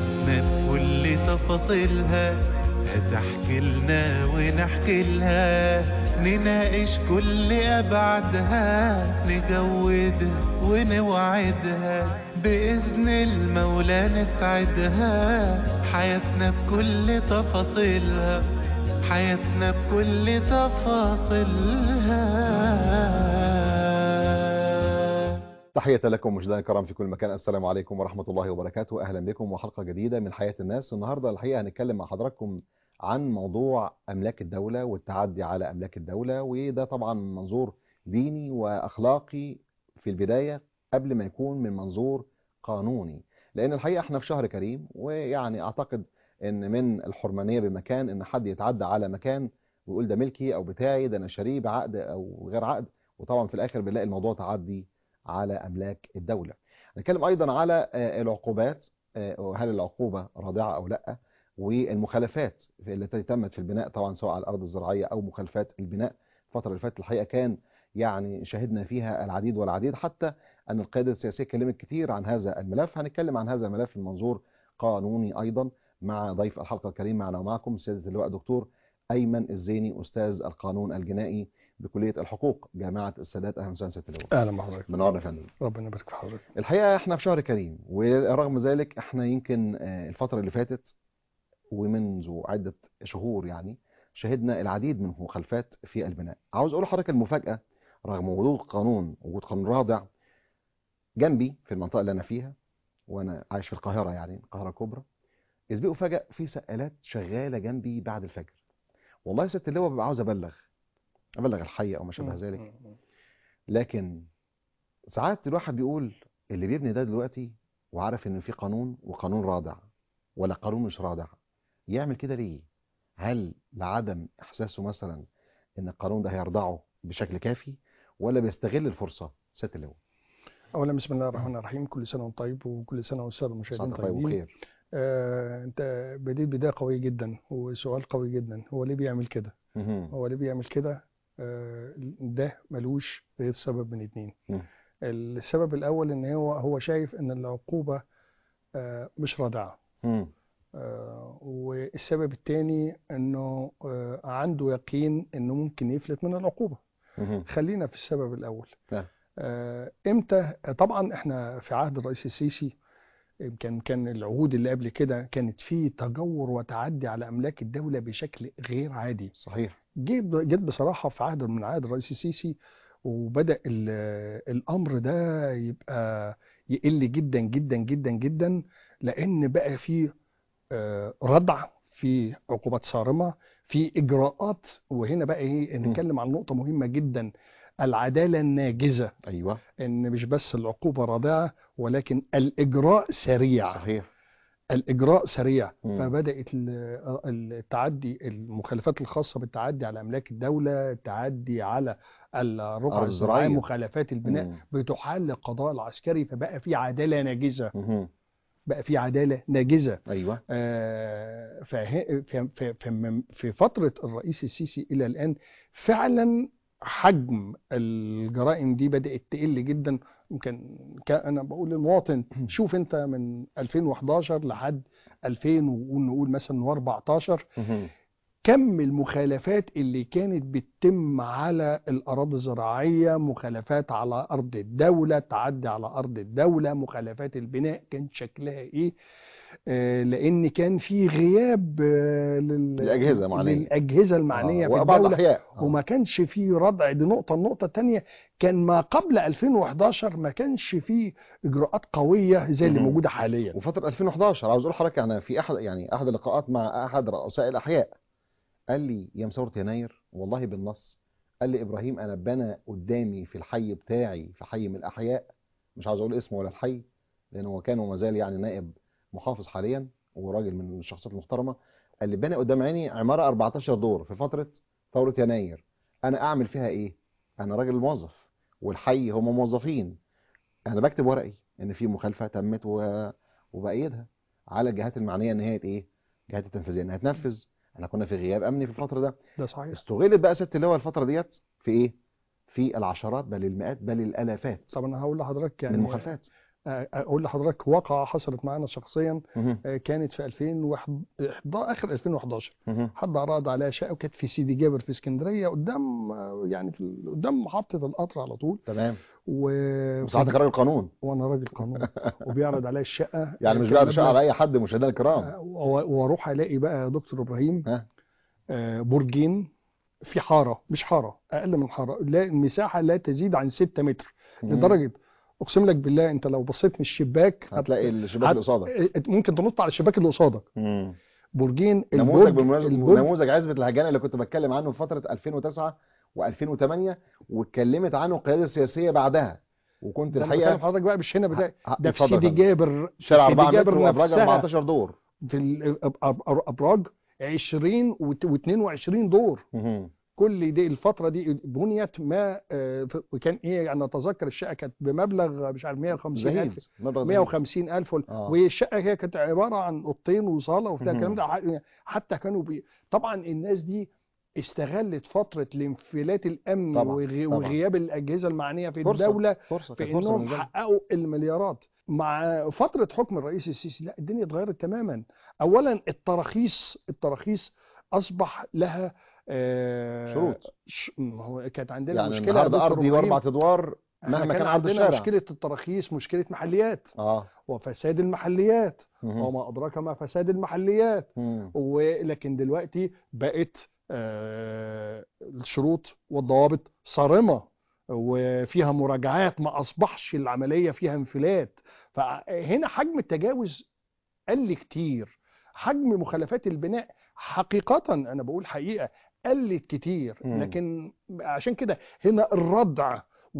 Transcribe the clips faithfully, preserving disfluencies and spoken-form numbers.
حياتنا بكل تفاصيلها هتحكي لنا ونحكي لها، نناقش كل أبعادها، نجودها ونوعدها، بإذن المولى نسعدها. حياتنا بكل تفاصيلها، حياتنا بكل تفاصيلها. تحية لكم مشاهدينا الكرام في كل مكان. السلام عليكم ورحمة الله وبركاته. أهلا بكم وحلقة جديدة من حياة الناس. النهاردة الحقيقة هنتكلم مع حضراتكم عن موضوع أملاك الدولة والتعدي على أملاك الدولة، وده طبعا منظور ديني وأخلاقي في البداية قبل ما يكون من منظور قانوني، لأن الحقيقة احنا في شهر كريم، ويعني أعتقد أن من الحرمانية بمكان أن حد يتعدى على مكان ويقول ده ملكي أو بتاعي، ده أنا شاريه بعقد أو غير عقد، وطبعا في الآخر بنلاقي الموضوع تعدي على أملاك الدولة. نتكلم أيضا على العقوبات، هل العقوبة رادعة أو لا، والمخالفات التي تمت في البناء طبعا سواء على الأرض الزراعية أو مخالفات البناء. الفترة اللي فاتت الحقيقة كان يعني شهدنا فيها العديد والعديد، حتى أن القيادة السياسية كلمت كتير عن هذا الملف. هنتكلم عن هذا الملف من منظور قانوني أيضا مع ضيف الحلقة الكريم معنا ومعكم سيادة اللواء دكتور أيمن الزيني، أستاذ القانون الجنائي بكلية الحقوق جامعة السادات. أهلا وسهلا سيادة اللواء. اهلا بحضرتك. منورنا يا فندم. ربنا يبارك في حضرتك. الحقيقة احنا في شهر كريم، ورغم ذلك احنا يمكن الفترة اللي فاتت ومنذ عدة شهور يعني شهدنا العديد من المخالفات في البناء. عاوز اقول لحضرتك المفاجأة، رغم وجود قانون وجود قانون رادع جنبي في المنطقة اللي انا فيها، وانا عايش في القاهرة يعني القاهرة الكبرى، إذ بقوا فجأة في سقالات شغالة جنبي بعد الفجر. والله يا ست اللواء ببقى عاوز ابلغ ابلغ الحي او ما شابه ذلك، لكن ساعات الواحد بيقول اللي بيبني ده دلوقتي وعارف ان في قانون وقانون رادع ولا قانون مش رادع، يعمل كده ليه؟ هل لعدم احساسه مثلا ان القانون ده هيرضعه بشكل كافي، ولا بيستغل الفرصة؟ سيادة اللواء. اولا بسم الله الرحمن الرحيم، كل سنه وانت طيب وكل سنه والساده المشاهدين طيب طيبين. وخير. آه، انت بديت بدايه قويه جدا وسؤال قوي جدا، هو ليه بيعمل كده؟ مهم. هو ليه بيعمل كده؟ آه، ده ملوش غير سبب من اتنين. مم. السبب الاول ان هو هو شايف ان العقوبه آه مش رادعه. مم. آه، والسبب الثاني انه آه عنده يقين انه ممكن يفلت من العقوبه. مهم. خلينا في السبب الاول. نعم. آه، امتى؟ طبعا احنا في عهد الرئيس السيسي كان كان العهود اللي قبل كده كانت في تجور وتعدي على املاك الدوله بشكل غير عادي. صحيح. جيت جيت بصراحه في عهد من عهد الرئيس السيسي، وبدا ال- الامر ده يبقى يقل جدا جدا جدا جدا، لان بقى في آه، ردع، في عقوبات صارمه، في اجراءات. وهنا بقى ايه، نتكلم عن نقطه مهمه جدا، العداله الناجزه. ايوه. ان مش بس العقوبه رادعه، ولكن الاجراء سريع. صحيح. الاجراء سريع. مم. فبدات ال- التعدي، المخالفات الخاصه بالتعدي على املاك الدوله، التعدي على الرقع أرض الزراعيه، زراعية. مخالفات البناء، مم. بتحال للقضاء العسكري. فبقى في عداله ناجزه. مهم. بقى في عداله ناجزه. ايوه. آه، فه- في في في في فتره الرئيس السيسي الى الان فعلا حجم الجرائم دي بدات تقل جدا. يمكن كان انا بقول للمواطن، شوف انت من ألفين وحداشر لحد ألفين ونقول مثلا وأربعتاشر، مهم. كم المخالفات اللي كانت بتتم على الأراضي الزراعية، مخالفات على أرض الدولة، تعدي على أرض الدولة، مخالفات البناء، كان شكلها إيه؟ آه، لأن كان في غياب آه، لل- الأجهزة معنية. للأجهزة آه. المعنية في وبعض الدولة. الأحياء آه. وما كانش في ردع. دي نقطة. النقطة الثانية، كان ما قبل ألفين وحداشر ما كانش في إجراءات قوية زي اللي مهم. موجودة حاليا. وفترة ألفين وحداشر عاوز اقول لحضرتك يعني في احد يعني احد اللقاءات مع احد رؤساء الاحياء، قال لي يوم ثورة يناير والله بالنص، قال لي ابراهيم انا بنى قدامي في الحي بتاعي، في حي من الاحياء، مش عاوز اقول اسمه ولا الحي لان هو كان وما زال يعني نائب محافظ حاليا وراجل من الشخصيات المحترمة، قال لي بنى قدام عيني عمارة أربعتاشر دور في فترة ثورة يناير، انا اعمل فيها ايه؟ انا راجل موظف والحي هم موظفين، انا بكتب ورقي ان في مخالفه تمت و... وبأيدها على الجهات المعنيه ان هي ايه، الجهات التنفيذيه انها تنفذ. احنا كنا في غياب امني في الفتره ده. ده صحيح. استغلت بقى ست اللواء الفتره ديت في ايه؟ في العشرات بل المئات بل الالافات طب أنا هقول لحضرتك من يعني المخالفات. اقول لحضرتك واقعه حصلت معانا شخصيا. مهم. كانت في ألفين وواحد اخر ألفين وحداشر. مهم. حد عرض عليها شقه وكانت في سيدي جابر في اسكندريه قدام، يعني في قدام محطه القطر على طول. تمام. و وساعتك راجل قانون. وانا راجل قانون وبيعرض عليا الشقه. يعني مش كان بيعرض شقه مبلغ- على اي حد مشاهدينا الكرام. آه، و- واروح الاقي بقى يا دكتور ابراهيم ها. آه، برجين في حاره، مش حاره، اقل من حاره، لا المساحه لا تزيد عن ستة متر. مم. لدرجه اقسم لك بالله انت لو بصيت من الشباك هت- هتلاقي الشباك هت- اللي قصادك. ممكن تنط على الشباك اللي قصادك. مم. برجين نموذج البرج بالمناسبه، البرج نموذج عزبة الهجان اللي كنت بتكلم عنه في فتره ألفين وتسعة وألفين وثمانية، واتكلمت عنه القياده السياسيه بعدها، وكنت ده انا بكلم الحقيقه حضرتك بقى مش هنا بتاعي، ه- ده في اتفضل سيدي يا فندم. جابر. شارع سيدي أربعة متر جابر وابراج نفسها أربعتاشر دور. في الابراج عشرين واثنين وعشرين دور. مهم. كل دي الفتره دي بنيت ما آه، ف- وكان ايه، انا اتذكر الشقه كانت بمبلغ مش عارف مية وخمسين ألف، زهيد، مبلغ مية زهيد. وخمسين ألف وال- آه. والشقه هي كانت عباره عن اوضتين وصاله وبتاع مهم. الكلام ده. ح- حتى كانوا بي... طبعا الناس دي استغلت فتره الانفلات الامني طبعاً، وغي... طبعاً. وغياب الاجهزه المعنيه في فرصة، الدوله فرصة، في كانت فرصة انهم بالنسبة لي. حققوا المليارات. مع فتره حكم الرئيس السيسي لا الدنيا اتغيرت تماما. اولا التراخيص التراخيص اصبح لها آه، شروط. ش... ما هو كانت عندنا يعني مشكله يا النهارده دكتور ارضي إبراهيم. واربع ادوار احنا مهما كان كان عرض عندنا الشارع. مشكله التراخيص مشكله محليات اه. وفساد المحليات، مهم. وما أدراك ما فساد المحليات. مم. ولكن دلوقتي بقت آه، الشروط والضوابط صارمة وفيها مراجعات، ما أصبحش العملية فيها انفلات. فهنا حجم التجاوز قل كتير، حجم مخالفات البناء حقيقة أنا بقول حقيقة قلت كتير. مم. لكن عشان كده هنا الردع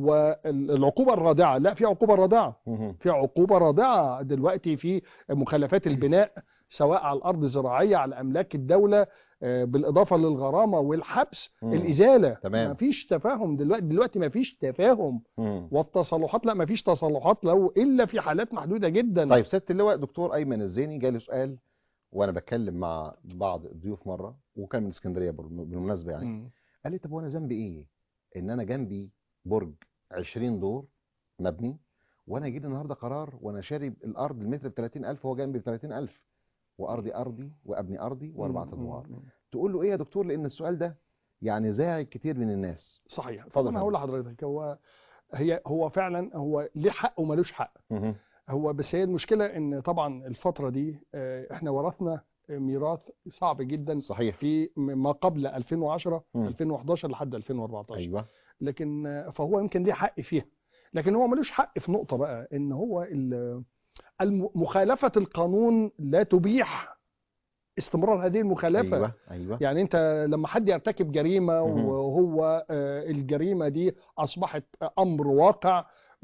والعقوبة الرادعة، لا في عقوبة رادعة، مهم. في عقوبة رادعة دلوقتي في مخالفات البناء سواء على الأرض الزراعية على أملاك الدولة، آه، بالإضافة للغرامة والحبس. مم. الإزالة تمام. ما فيش تفاهم دلوقتي، دلوقتي ما فيش تفاهم. مم. والتصالحات لا ما فيش تصالحات لو إلا في حالات محدودة جدا. طيب سيادة اللواء دكتور أيمن الزيني جالي سؤال وأنا بتكلم مع بعض الضيوف مرة، وكان من اسكندرية بالمناسبة يعني. مم. قال لي طب وأنا ذنبي إيه؟ إن أنا جنبي برج عشرين دور مبني، وأنا يجي لي النهارده قرار وأنا شاري الأرض المتر ب ثلاثين ألف وهو جنبي ب ثلاثين ألف، وأرضي أرضي وأبني أرضي وأربع مم. أدوار. مم. تقول له إيه يا دكتور؟ لأن السؤال ده يعني زاعي كتير من الناس. صحيح. اتفضل طب انا يا هقول فندم. لحضرتك، هو هي هو فعلا هو ليه حق ومالوش حق. مهم. هو بس هي المشكله ان طبعا الفتره دي آه، احنا ورثنا ميراث صعب جدا صحيح. في ما قبل ألفين وعشرة مم. ألفين وحداشر لحد ألفين وأربعتاشر. أيوه. لكن آه، فهو يمكن ليه حق فيها، لكن هو ملوش حق في نقطه بقى ان هو ال- الم- مخالفه القانون لا تبيح استمرار هذه المخالفه. أيوه أيوه. يعني انت لما حد يرتكب جريمه مهم. وهو آه، الجريمه دي اصبحت امر واقع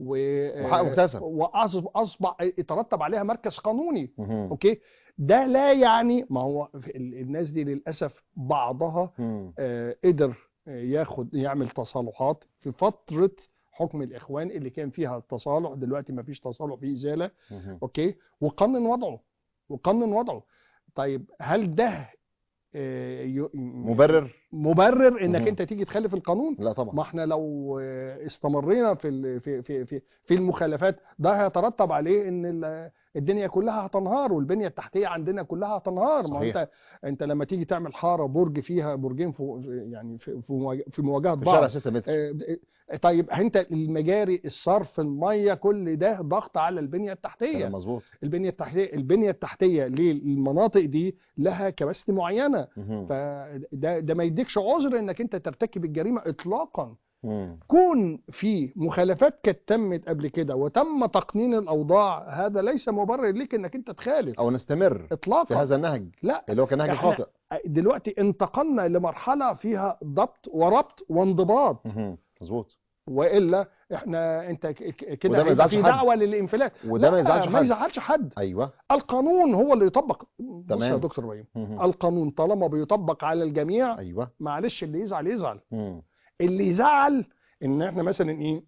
و- وحق مكتسب. واصبح يترتب عليها مركز قانوني. مهم. اوكي، ده لا يعني ما هو ال- الناس دي للاسف بعضها مم. آه، قدر آه، ياخد يعمل تصالحات في فتره حكم الاخوان اللي كان فيها التصالح. دلوقتي ما فيش تصالح، في ازاله. مهم. اوكي، وقنن وضعه وقنن وضعه. طيب هل ده آه، ي- مبرر؟ مبرر انك مهم. انت تيجي تخالف القانون؟ لا طبعا. ما احنا لو آه، استمرينا في ال- في في في في المخالفات ده هيترتب عليه ان ال- الدنيا كلها هتنهار والبنيه التحتيه عندنا كلها هتنهار. ما هو صحيح. انت انت لما تيجي تعمل حاره برج فيها برجين فوق يعني في في مواجه- في مواجهه في شارع بعض. ستة متر. آه، آه، طيب انت المجاري الصرف الميه كل ده ضغط على البنيه التحتيه. كلام مظبوط. البنيه التحتيه البنيه التحتيه للمناطق دي لها كباستي معينه. مهم. فده ده ما يديكش عذر انك انت ترتكب الجريمه اطلاقا. مم. كون في مخالفات كانت تمت قبل كده وتم تقنين الاوضاع، هذا ليس مبرر ليك انك انت تخالف او نستمر في اطلاقا. هذا النهج لا، اللي هو كان نهج احنا خاطئ. دلوقتي انتقلنا لمرحله فيها ضبط وربط وانضباط، مهم. مظبوط. والا احنا انت ك- ك- وده كده ما هيبقى يزعلش في حد. دعوه للانفلات. وده ما لا، يزعلش ما حد. يزعلش حد. ايوه. القانون هو اللي يطبق. بص يا تمام. دكتور ابراهيم، مهم. القانون طالما بيطبق على الجميع، ايوه. معلش اللي يزعل يزعل. مم. اللي يزعل ان احنا مثلا ايه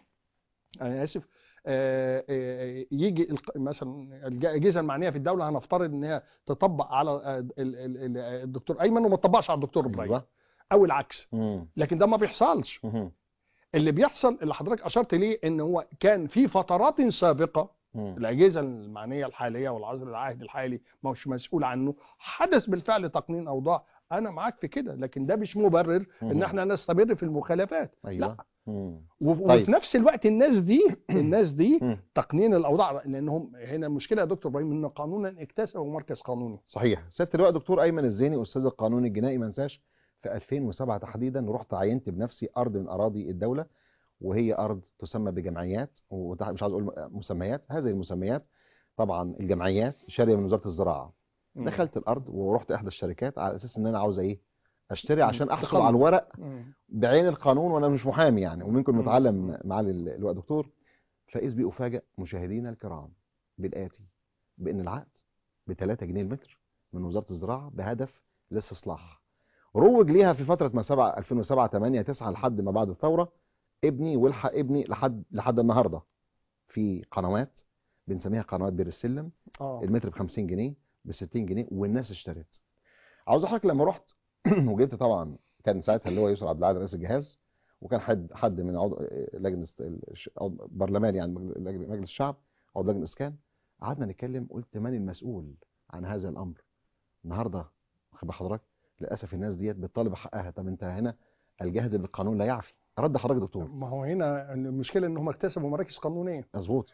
انا اسف آه، آه، يجي الق- مثلا الاجهزه المعنيه في الدوله هنفترض ان هي تطبق على آه، ال- ال- ال- الدكتور ايمن وما تطبقش على الدكتور ابراهيم، ايوه. او العكس. مم. لكن ده ما بيحصلش. مهم. اللي بيحصل اللي حضرتك اشرت ليه ان هو كان في فترات سابقه مم. الاجهزه المعنيه الحاليه والعصر العهد الحالي ما هوش مسؤول عنه. حدث بالفعل تقنين اوضاع، انا معاك في كده، لكن ده مش مبرر ان مم. احنا نستمر في المخالفات. ايوه. لا. مم. و- طيب. وفي نفس الوقت الناس دي الناس دي مم. تقنين الاوضاع، لانهم هنا المشكله يا دكتور ابراهيم ان قانونا اكتسبوا مركز قانوني. صحيح. سياده اللواء دكتور ايمن الزيني استاذ القانون الجنائي، ما انساش في ألفين وسبعة تحديدا رحت عينت بنفسي ارض من اراضي الدوله، وهي ارض تسمى بجمعيات، ومش عاوز اقول مسميات. هذه المسميات طبعا الجمعيات شاريه من وزاره الزراعه. مم. دخلت الارض ورحت احدى الشركات على اساس ان انا عاوز ايه، اشتري مم. عشان احصل تقنن. على الورق مم. بعين القانون، وانا مش محامي يعني، ومنكم مم. متعلم معالي اللواء دكتور. فاذ بي افاجئ مشاهدينا الكرام بالاتي، بان العقد ب ثلاثة جنيه المتر من وزاره الزراعه بهدف الاستصلاح، روج ليها في فتره ما سبعة ألفين وسبعة ثمانية تسعة لحد ما بعد الثوره. ابني والحق ابني لحد لحد النهارده في قنوات بنسميها قنوات بير السلم، اه المتر ب خمسين جنيه ب ستين جنيه، والناس اشترت. عاوز احكي لما رحت وجبت طبعا، كان ساعتها اللي هو يوسف عبد العال رئيس الجهاز، وكان حد حد من عضو لجنه الش- عضو برلمان يعني لجنة- مجلس الشعب، عضو لجنه اسكان. قعدنا نتكلم، قلت من المسؤول عن هذا الامر النهارده؟ واخد بال حضرتك؟ للاسف الناس ديت بتطالب بحقها. طب انت هنا الجهد بالقانون لا يعفي. رد حضرتك دكتور. ما هو هنا المشكله ان هم اكتسبوا مراكز قانونيه. مظبوط.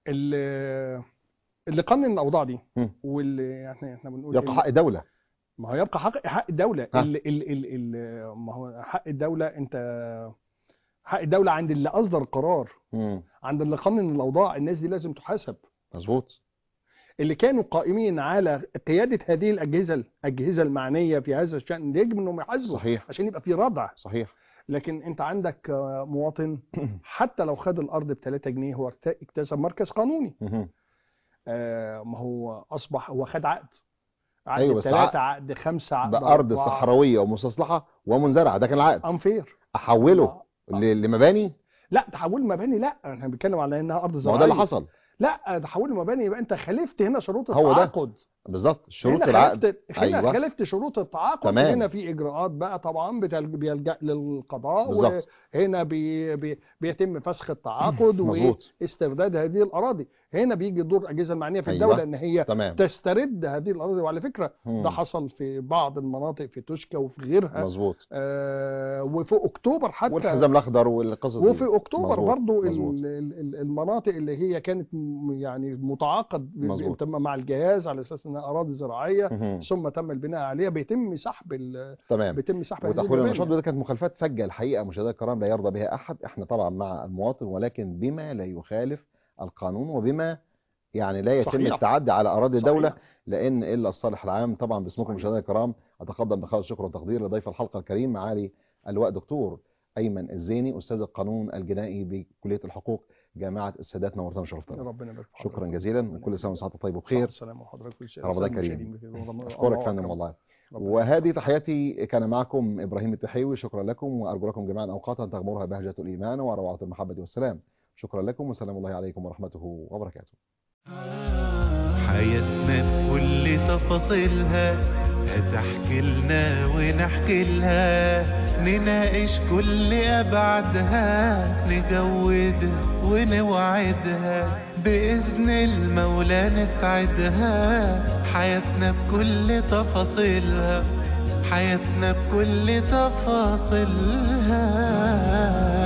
اللي اللي قنن الاوضاع دي مم. واللي احنا احنا بنقول يبقى إن- حق الدوله. ما هو يبقى حق حق الدوله. ها. ال ال ال ال ما هو حق الدوله، انت حق الدوله عند اللي اصدر القرار، مم. عند اللي قنن الاوضاع. الناس دي لازم تحاسب. مظبوط. اللي كانوا قائمين على قياده هذه الاجهزه الاجهزه المعنيه في هذا الشان يجب انهم يحاسبوا صحيح. عشان يبقى في ردع. صحيح. لكن انت عندك آه، مواطن حتى لو خد الارض ب ثلاثة جنيه هو ارت- اكتسب مركز قانوني. مهم. آه، ما هو اصبح هو خد عقد، عقد أيوة، بس ثلاثة، عقد خمسة، عقد بأرض أربعة. صحراوية ومستصلحة ومنزرعة، ده كان العقد. انفير. أحوله آه. ل- لمباني. لا تحول مباني، لا احنا بنتكلم على انها ارض ما زراعيه. هو ده اللي حصل. لا تحول مباني يبقى انت خالفت هنا شروط هو ده. التعاقد. بالظبط، شروط هنا العقد. خالفت هنا أيوة. خالفت شروط التعاقد. تمام. هنا في اجراءات بقى طبعا بتل- بيلجأ للقضاء، بالظبط. وهنا بي بي بيتم فسخ التعاقد مظبوط. واسترداد هذه الاراضي. هنا بيجي دور الاجهزه المعنيه في أيوة. الدوله ان هي تمام. تسترد هذه الاراضي. وعلى فكره مم. ده حصل في بعض المناطق في توشكا وفي غيرها. مظبوط. آه وفي اكتوبر حتى. والحزام الأخضر والقصص دي. وفي اكتوبر مظبوط. برضو مظبوط. ال- ال- ال- المناطق اللي هي كانت م- يعني متعاقد ب- مظبوط. تم مع الجهاز على اساس انها اراضي زراعيه، مهم. ثم تم البناء عليها، بيتم سحب ال- تمام. بيتم سحب هذه وتحويل المباني. النشاط، وده كانت مخالفات فجة الحقيقة مشاهدينا الكرام لا يرضى بها أحد. احنا طبعا مع المواطن، ولكن بما لا يخالف القانون، وبما يعني لا يتم صحيح. التعدي على أراضي الدولة، صحيح. لأن إلا الصالح العام. طبعا باسمكم صحيح. مشاهدينا الكرام أتقدم بخالص شكر وتقدير لضيف الحلقة الكريم معالي اللواء دكتور أيمن الزيني أستاذ القانون الجنائي بكلية الحقوق جامعة السادات. نورتنا وشرفتنا. ربنا يبارك في حضرتك. شكرا جزيلا، وكل سنة وسعادتك طيب وبخير. السلام وحضرتك كل شيء. رمضان كريم. أشكرك يا فندم والله. وهذه تحياتي، كان معكم إبراهيم التحيوي. شكرا لكم، وأرجو لكم جميعا أوقاتا تغمرها بهجة الإيمان وروعة المحبة والسلام. شكرا لكم، وسلام الله عليكم ورحمته وبركاته. حياتنا بكل تفاصيلها هتحكي لنا ونحكي لها، نناقش كل أبعادها، نجودها ونوعدها، بإذن المولى نسعدها. حياتنا بكل تفاصيلها، حياتنا بكل تفاصيلها.